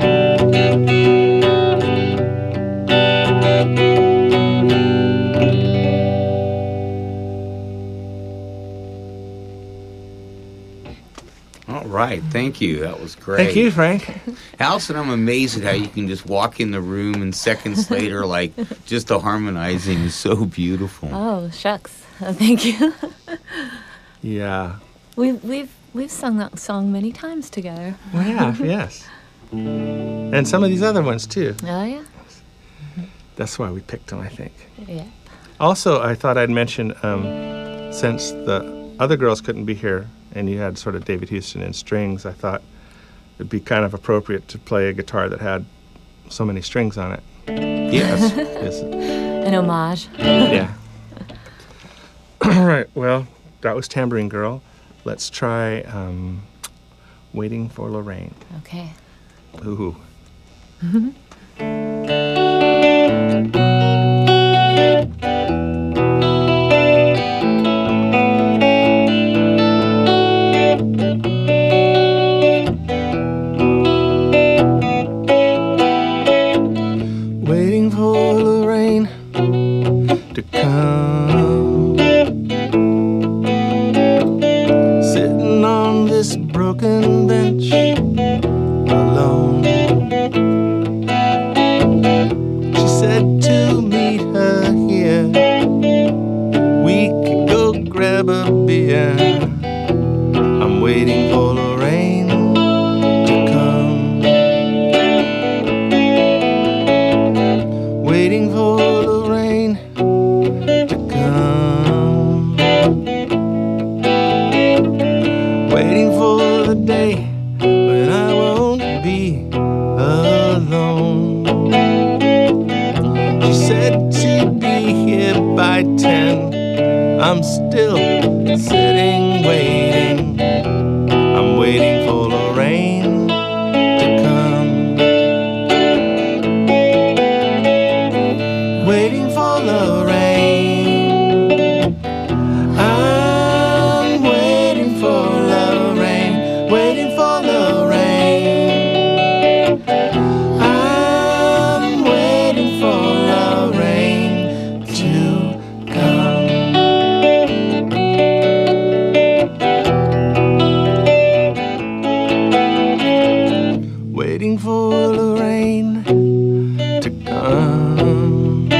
All right, thank you. That was great. Thank you, Frank. Allison, I'm amazed at how you can just walk in the room and seconds later, like, just the harmonizing is so beautiful. Oh, shucks. Uh, thank you. Yeah. We've, we've, we've sung that song many times together. We have, yes. And some of these other ones, too. Oh, yeah? That's why we picked them, I think. Yeah. Also, I thought I'd mention, um, since the other girls couldn't be here and you had sort of David Houston in strings, I thought it'd be kind of appropriate to play a guitar that had so many strings on it. Yes. Yes. An homage. Yeah. All right, well, that was Tambourine Girl. Let's try um, Waiting for Lorraine. Okay. Ooh. Waiting for Lorraine to come, sitting on this broken bench alone. She said to meet her here, we could go grab a beer. I'm waiting for Lorraine to come, waiting for Lorraine to come, waiting for the day when I won't be alone. She said she'd be here by ten. I'm still sitting waiting. I'm waiting for Lorraine to come, waiting for Lorraine. I'm waiting for Lorraine, waiting for Lorraine. I'm waiting for Lorraine to come. Waiting for Lorraine to come.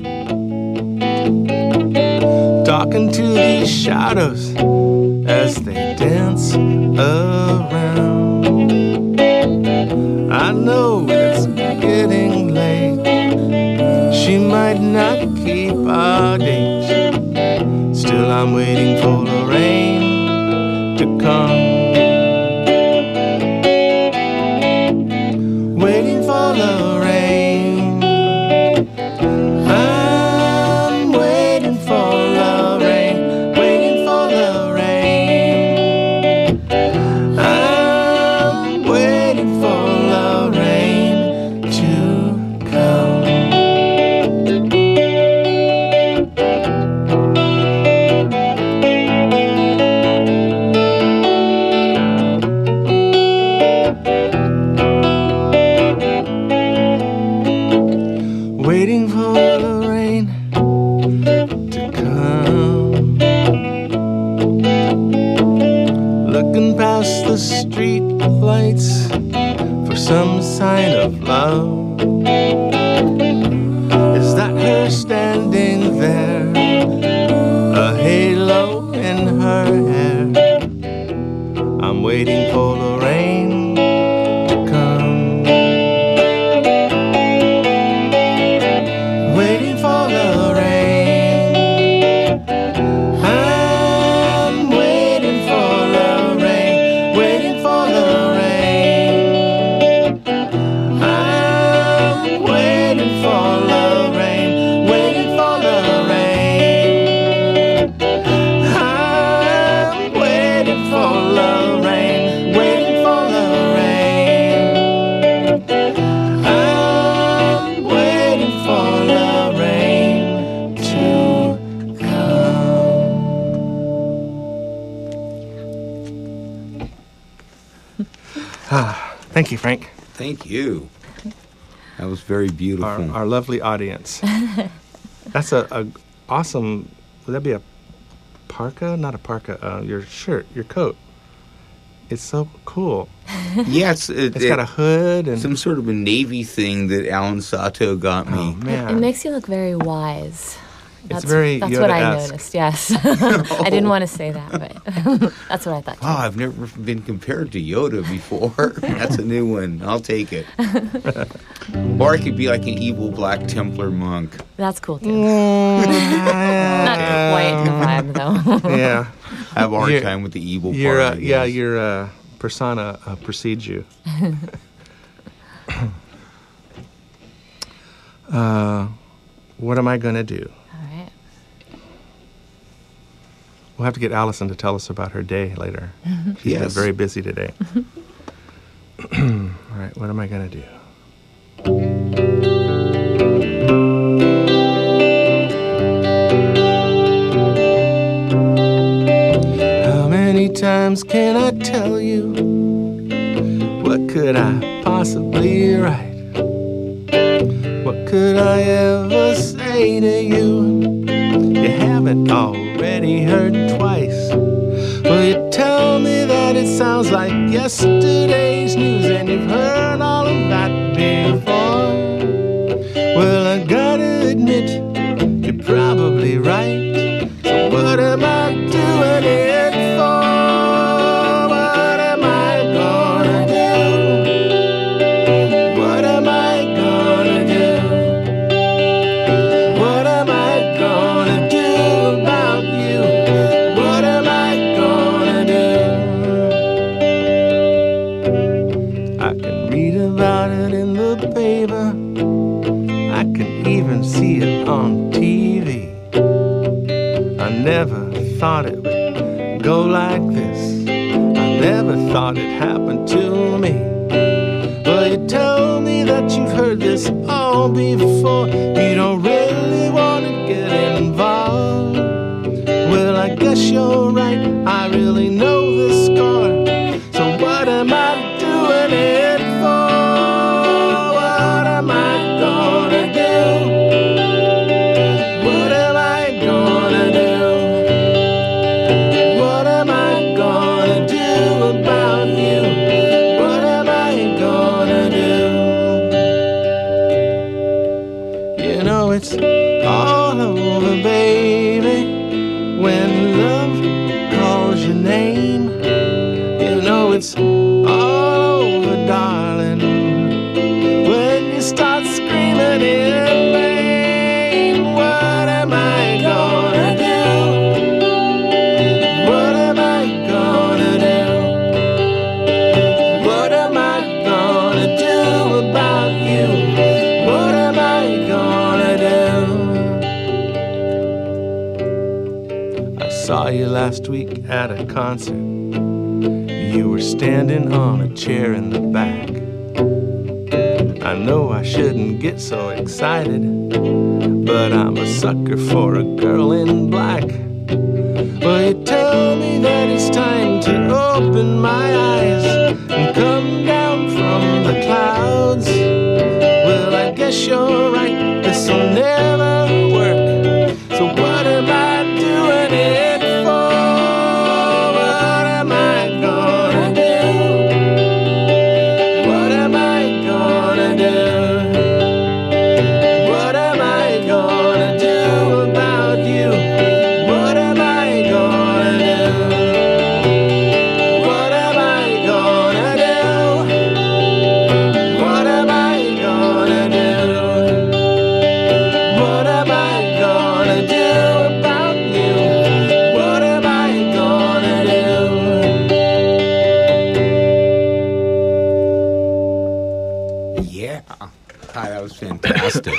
Talking to these shadows as they dance around. I know it's getting late. She might not keep our dates. Still, I'm waiting for Lorraine to come. Waiting for Lorraine. I'm waiting for Lorraine, waiting for Lorraine. I'm waiting for Lorraine to come. Waiting for Lorraine to come. Looking past the street lights for some sign of love. Is that her standing there? A halo in her hair. I'm waiting for Lorraine to come. Waiting for Lorraine. I'm waiting for Lorraine, waiting for Lorraine. Ah, thank you, Frank. Thank you. That was very beautiful. Our, our lovely audience. That's a, a awesome. Would that be a parka? Not a parka. Uh, your shirt, your coat. It's so cool. Yes, it, it's it, got a hood and some sort of a navy thing that Alan Sato got me. Oh, man. It makes you look very wise. That's, It's very That's what I Yoda-esque. noticed, yes. I didn't want to say that, but that's what I thought. Wow, I've never been compared to Yoda before. That's a new one. I'll take it. Or I could be like an evil Black Templar monk. That's cool, too. Not quite the vibe, though. Yeah. I have a hard You're- time with the evil Your, part. uh, I yeah, guess. your uh, persona uh, precedes you. uh, what am I going to do? All right. We'll have to get Allison to tell us about her day later. She's been Yes. very busy today. All right, what am I going to do? How many times can I tell you? What could I possibly write? What could I ever say to you? You haven't already heard twice. Will you tell me that it sounds like yesterday's news and you've heard all of that before? Well, I gotta admit, you're probably right. So what am I doing it for? What am I gonna do? What am I gonna do? What am I gonna do about you? What am I gonna do? I can read about it in the paper. I can even see it on T V. I never thought it would go like this. I never thought it happened to me. Well, you tell me that you've heard this all before. You don't really want to get involved. Well, I guess you're right. I really know the score. So what am I doing it for? What am I gonna do? What am I gonna do? What am I gonna do about you? What am I gonna do? You know it's all over, baby, when love calls your name. You know it's all over, darling, when you start screaming in pain. What am I gonna do? What am I gonna do? What am I gonna do about you? What am I gonna do? I saw you last week at a concert. You were standing on a chair in the back. I know I shouldn't get so excited, but I'm a sucker for a girl in black. Well, you tell me that it's time to open my eyes and come down from the clouds. Well, I guess you're right, this'll never work. So what am I doing it for? What am I gonna do? What am I gonna do? What am I gonna do about you? What am I gonna do? What am I gonna do? What am I gonna do? What am I gonna do about you? What am I gonna do? Yeah. Hi, that was fantastic.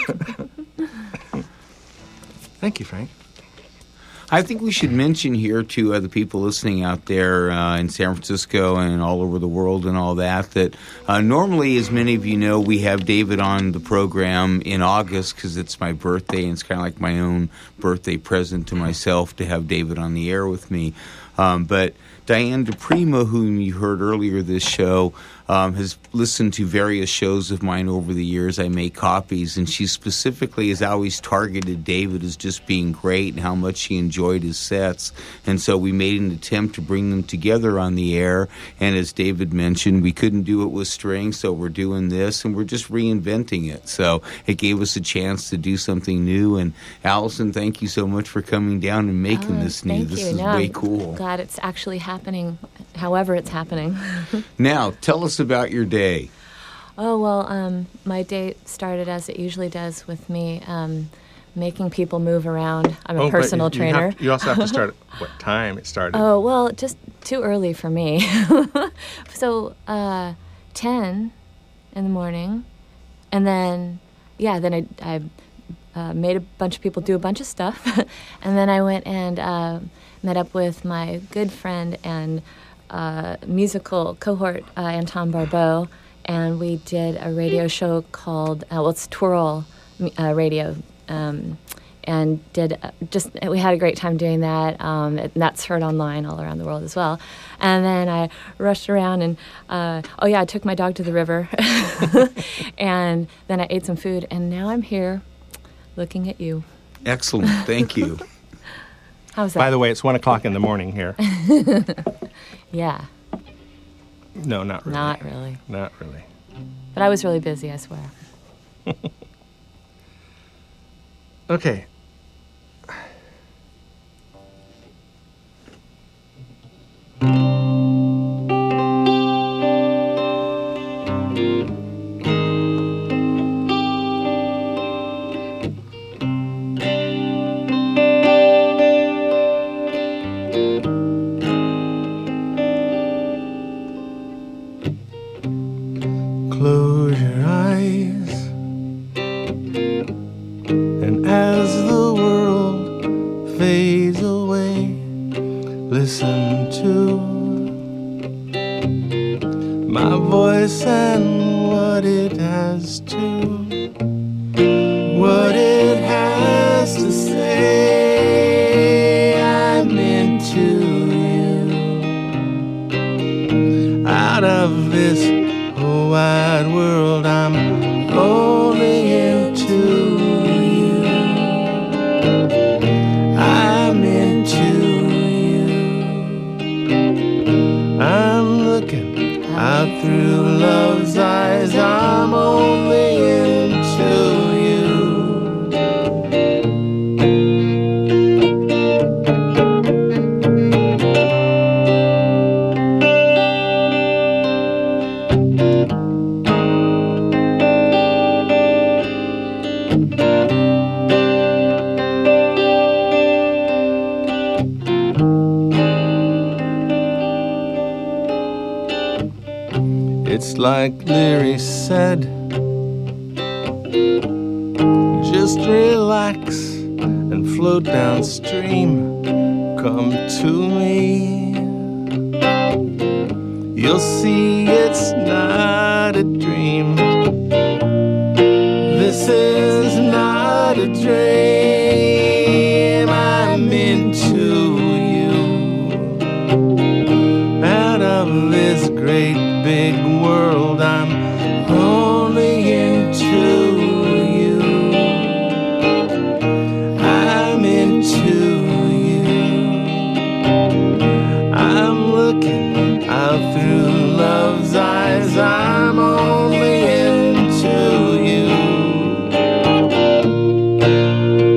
Thank you, Frank. I think we should mention here to uh, the people listening out there uh, in San Francisco and all over the world and all that, that uh, normally, as many of you know, we have David on the program in August because it's my birthday and it's kind of like my own birthday present to myself to have David on the air with me. Um, but Diane DePrima, whom you heard earlier this show, um, has listened to various shows of mine over the years. I make copies, and she specifically has always targeted David as just being great and how much she enjoyed his sets. And so we made an attempt to bring them together on the air. And as David mentioned, we couldn't do it with strings, so we're doing this, and we're just reinventing it. So it gave us a chance to do something new. And Allison, thank you so much for coming down and making Oh, this new. thank This you. is No, way I'm cool. Glad it's actually happening, however it's happening. Now, tell us about your day. Oh, well, um, my day started as it usually does with me, um, making people move around. I'm a Oh, but personal you, you have- trainer. You, also have to start at what time it started. Oh, well, just too early for me. So, uh, ten in the morning. And then, yeah, then I, I uh, made a bunch of people do a bunch of stuff. And then I went and uh, met up with my good friend and uh, musical cohort, uh, Anton Barbeau. And we did a radio show called, uh, well, it's Twirl uh, Radio. Um, and did uh, just we had a great time doing that. Um, and that's heard online all around the world as well. And then I rushed around and uh, oh yeah, I took my dog to the river, and then I ate some food, and now I'm here, looking at you. Excellent. Thank you. How's that? By the way, it's one o'clock in the morning here. Yeah, No, not really. not really, Not really. but I was really busy, I swear. Okay. Close your eyes, and as the world fades away, listen to my voice and what it has to, what it has to say. I'm into you. Out of this wide world, I'm only into you. I'm into you. I'm looking out through love's eyes. I'm only into you. It's like Leary said, just relax and float downstream. Come to me. You'll see it's not a dream. This is not a dream. I'm into you. Out of this great big world, I'm only into you. I'm into you. I'm looking out through love's eyes. I'm only into you.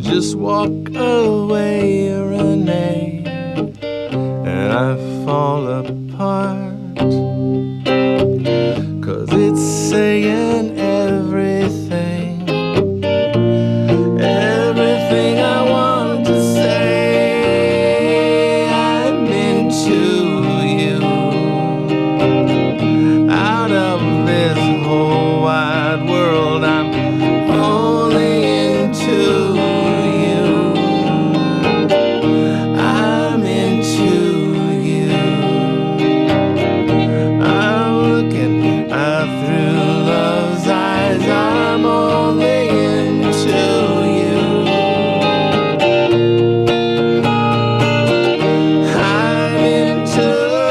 just walk away, Renee, and I fall apart, 'cause it's saying everything, everything I want to say. I'm into you. Out of this whole wide world, I'm only into you. I'm into you. I'm looking out through love's eyes. I'm only into you. I'm into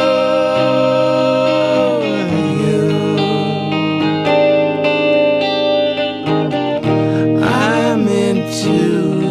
you. I'm into you.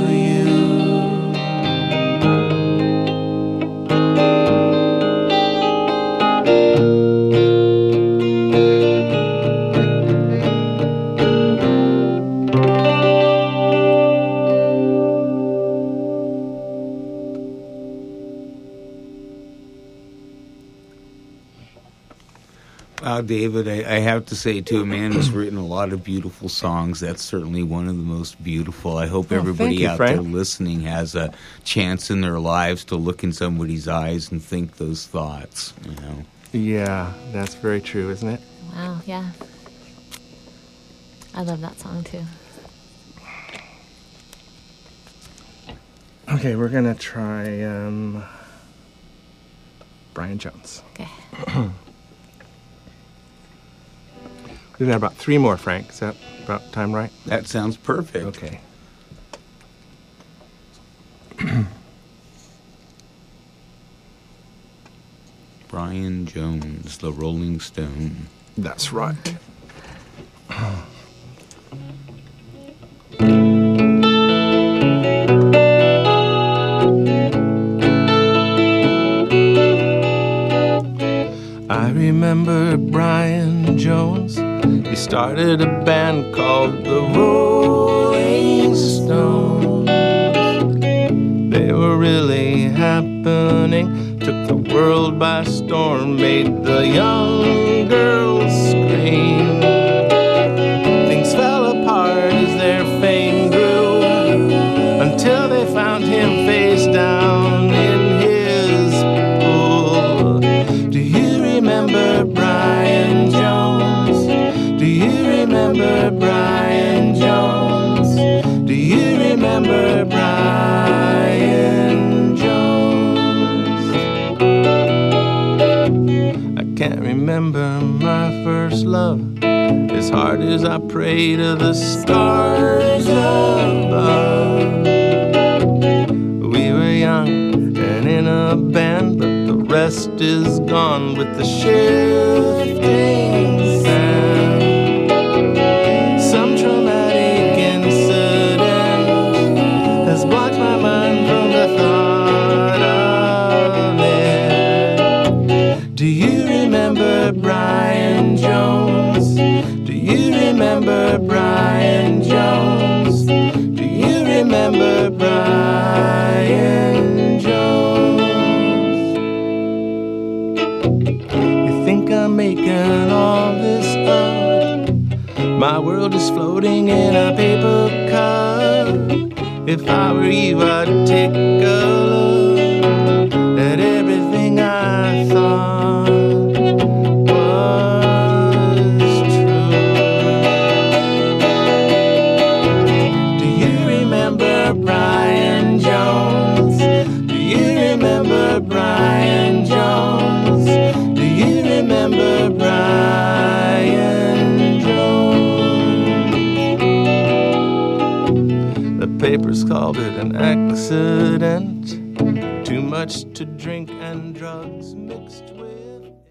Wow, David, I, I have to say, to a man who's written a lot of beautiful songs, that's certainly one of the most beautiful. I hope Oh, everybody thank you, out Frank. there listening has a chance in their lives to look in somebody's eyes and think those thoughts, you know. Yeah, that's very true, isn't it? Wow, yeah. I love that song too. Okay, we're gonna try um, Brian Jones. Okay. We've got about three more, Frank. Is that about time right? That sounds perfect. Okay. Brian Jones, the Rolling Stone. That's right. I remember Brian Jones. He started a band called the Rolling Stones. They were really happening, took the world by storm, made the young girls scream. Things fell apart as their fame grew, until they found him face down in his pool. Do you remember Brian Jones? Do you remember Brian Jones? Do you remember Brian Jones? I can't remember my first love, as hard as I pray to the stars above. We were young and in a band, but the rest is gone with the shifting sand. Some traumatic incident has blocked my mind from the thought of it. Do you remember Brian Jones? Do you remember Brian Jones? Do you remember Brian Jones? You think I'm making all this up? My world is floating in a paper cup. If I were you, I'd take a look at everything I thought was true. Do you remember Brian Jones? Do you remember Brian Jones? Do you remember Brian Jones? The papers called it an accident. Too much to drink and drugs mixed with